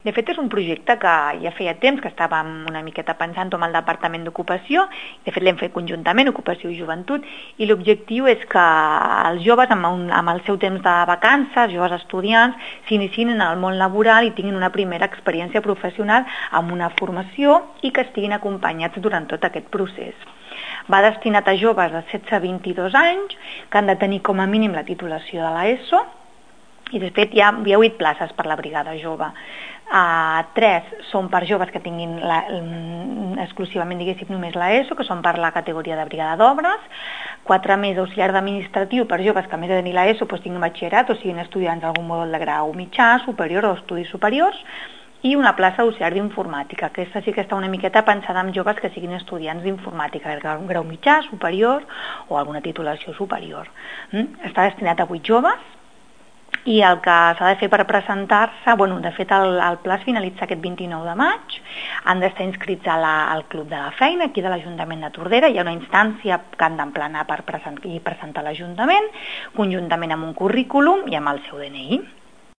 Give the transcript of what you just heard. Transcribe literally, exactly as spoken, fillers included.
De fet, és un projecte que ja feia temps que estàvem una miqueta pensant amb el Departament d'Ocupació. De fet, l'hem fet conjuntament, Ocupació i Joventut, i l'objectiu és que els joves, amb, un, amb el seu temps de vacances, joves estudiants, s'iniciïn en el món laboral i tinguin una primera experiència professional amb una formació i que estiguin acompanyats durant tot aquest procés. Va destinat a joves de setze a vint-i-dos anys, que han de tenir com a mínim la titulació de l'ESO, i de fet hi ha, hi ha vuit places per la brigada jove. Uh, tres són per joves que tinguin la, exclusivament, diguéssim, només l'ESO, que són per la categoria de brigada d'obres, quatre més auxiliar d'administratiu per joves que a més de tenir l'ESO doncs, tinguin batxillerat o siguin estudiants d'algun mòdul de grau mitjà, superior o estudis superiors, i una plaça auxiliar d'informàtica. Aquesta sí que està una miqueta pensada en joves que siguin estudiants d'informàtica, de grau mitjà, superior o alguna titulació superior. Mm? Està destinat a vuit joves, i el que s'ha de fer per presentar-se, bueno, de fet el, el pla es finalitza aquest vint-i-nou de maig, han d'estar inscrits a la, al Club de la Feina, aquí de l'Ajuntament de Tordera, hi ha una instància que han d'emplenar per present, i presentar a l'Ajuntament, conjuntament amb un currículum i amb el seu D N I.